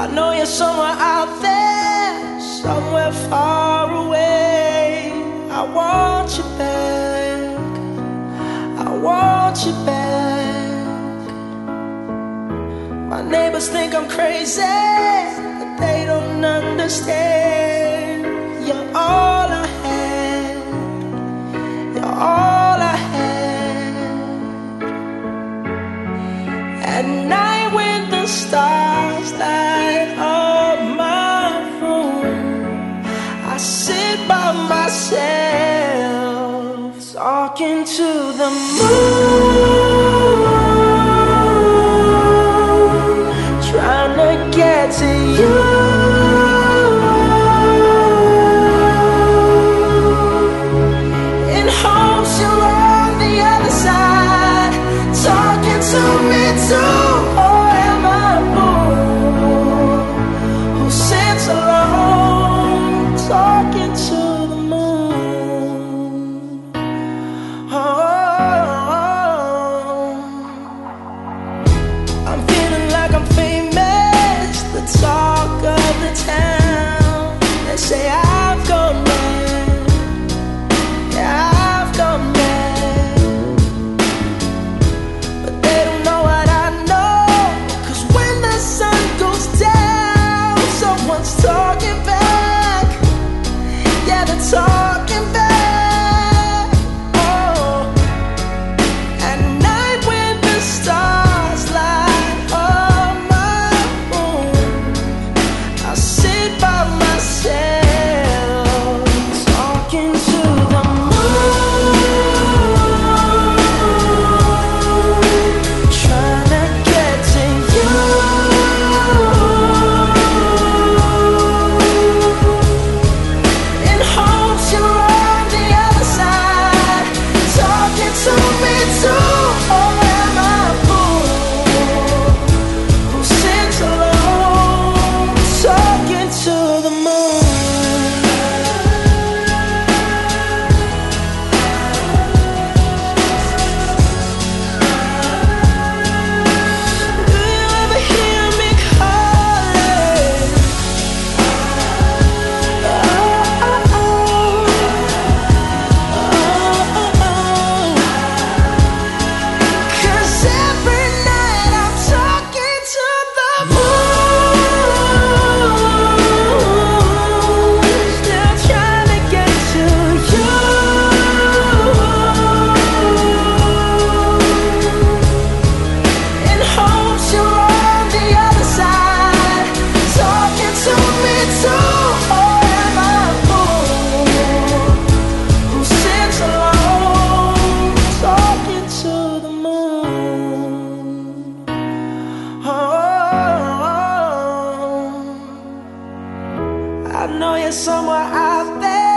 know you're somewhere out there, somewhere far away. I want you back, I want you back. My neighbors think I'm crazy, but they don't understand. You're all I had, you're all I had. At night when the stars light up my room, I sit by myself, talking to the moon, trying to get to you. In hopes you're on the other side, talking to me too. Or am I a fool who sits alone, talking to the moon? Oh, I'm feeling like I'm famous, the talk of the town. They say I've gone mad, yeah, I've gone mad. But they don't know what I know, 'cause when the sun goes down, someone's talking back. Yeah, they're talking back. Oh, at night when the stars light up my room, I sit by myself, talking to the moon, trying to get to you. In hopes you're on the other side, talking to me too. Or am I a fool who sits alone, talking to the moon? Do you ever hear me calling? Oh, oh, oh. Oh, oh, oh. 'Cause every night I'm talking to the moon, still trying to get to you. In hopes you're on the other side, talking to me too. Or am I a fool who sits alone, talking to the moon? Oh, I know you're somewhere out there,